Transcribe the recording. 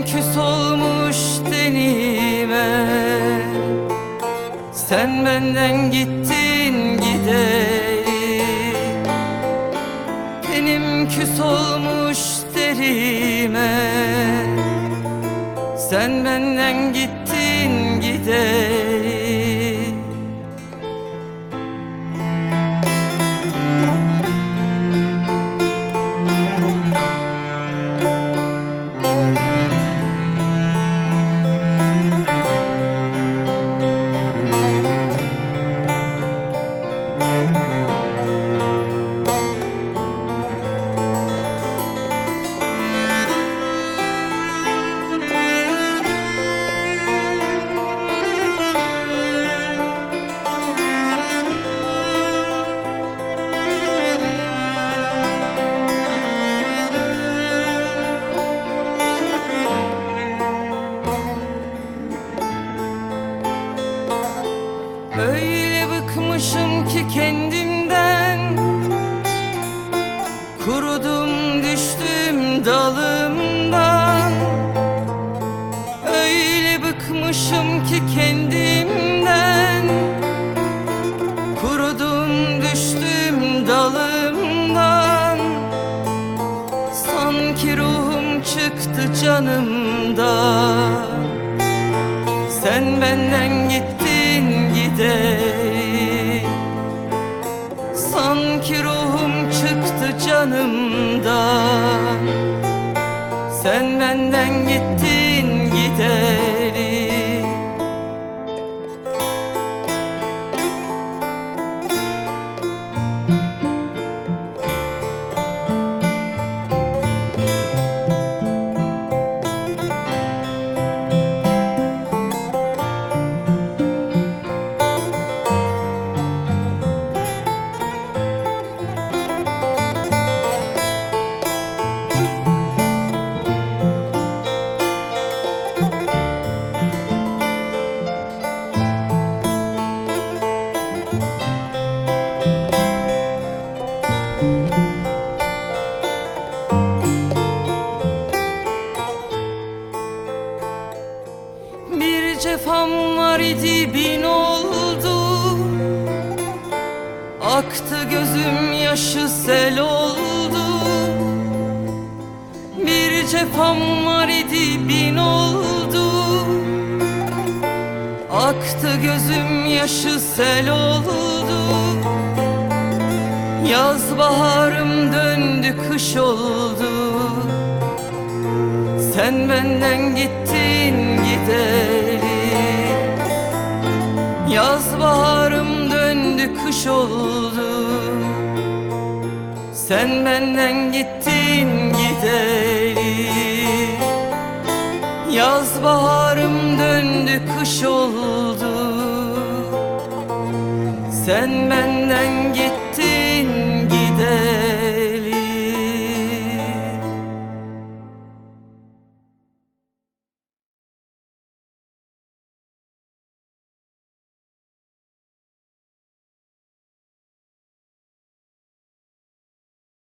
küs olmuş tenime, sen benden gittin gideri. Tenim küs olmuş derime, sen benden gittin gideri. Öyle bıkmışım ki kendimden, kurudum düştüm dalımdan. Öyle bıkmışım ki kendimden, kurudum düştüm dalımdan. Sanki ruhum çıktı canımdan, sen benden gittin gideri. Sanki ruhum çıktı canımdan, sen benden gittin gideri. Bir cefam var idi bin oldu, aktı gözüm yaşı sel oldu. Bir cefam var idi bin oldu, aktı gözüm yaşı sel oldu. Yaz baharım döndü kış oldu, sen benden gittin gideri. Yaz baharım döndü kış oldu, sen benden gittin gideri. Yaz baharım döndü kış oldu, sen benden gittin